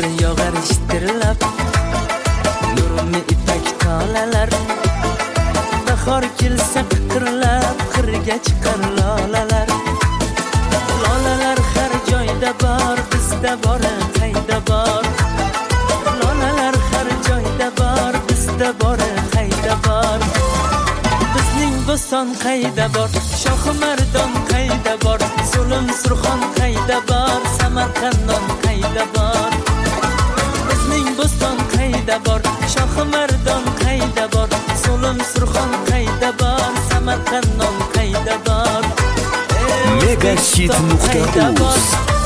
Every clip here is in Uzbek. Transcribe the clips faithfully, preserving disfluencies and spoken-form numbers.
yomg'ir yog'ar shitirlab, nurli ipak tolalar. Bahor kelsa qiqirlab, qirga chiqar lolalar. Lolalar har joyda bor, bizda bor, qayda bor. Lolalar har joyda bor, bizda bor, qayda bor. Bizning Bo'ston qayda bor, Shohimardon qayda bor, Zulm Surxon qayda bor, Samarqandon qayda bor. Bizning Bo'ston qayda bor, Shohimardon qayda bor, Zulm Surxon qayda bor, Samarqandon qayda bor. Megahit nuqta uz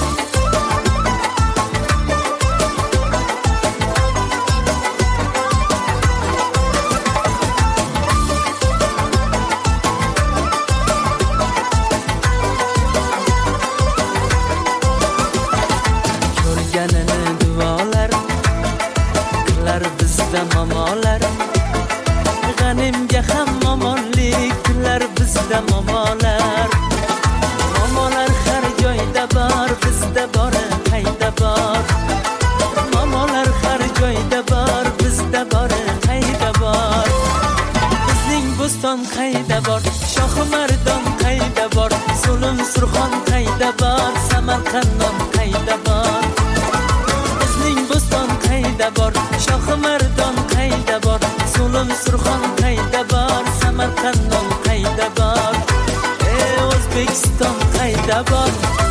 Ko'rganini duolar qilar bizda momolar. G'animga ham omonlik tilar bizda momolar. Momolar har joyda bor, bizda bor, qayda bor. Momolar har joyda bor, bizda bor, qayda bor. Bizning Bo'ston qayda bor, Shohimardon qayda bor, Zulm Surxon qayda bor, Samarqandon qayda bor. Bizning Bo'ston qayda bor, Shohimardon qayda bor, Zulm Surxon qayda bor, Samarqandon qayda bor. Ey O'zbekiston qayda bor.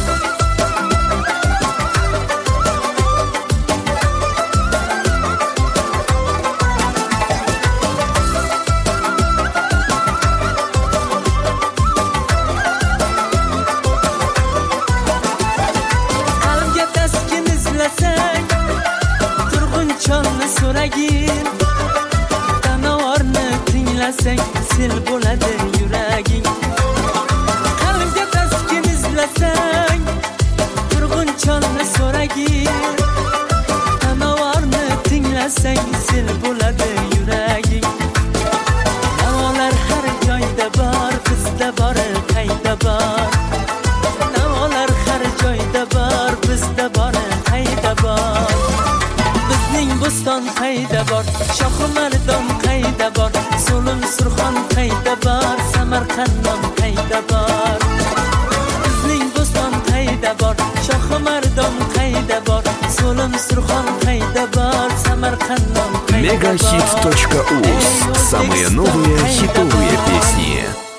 Qalbga taskin izlasang, Turg'unchonni so'ragin. Tanovarni tinglasang, sil bo'ladi yuraging. Qalbga taskin izlasang, Turg'unchonni so'ragin. Tanovarni tinglasang, sil bo'ladi yuraging. Navolar har joyda bor, bizda bor, qayda bor. Navolar har joyda bor, bizda bor, qayda bor. Bizning Bo'ston qayda bor, Shohimardon qayda bor, Zulm Surxon qayda bor, Samarqandon qayda bor. Bizning Bo'ston qayda bor, Shohimardon qayda bor, Zulm Surxon qayda bor, Samarqandon qayda bor. Megahit точка uz. Самые новые хитовые песни.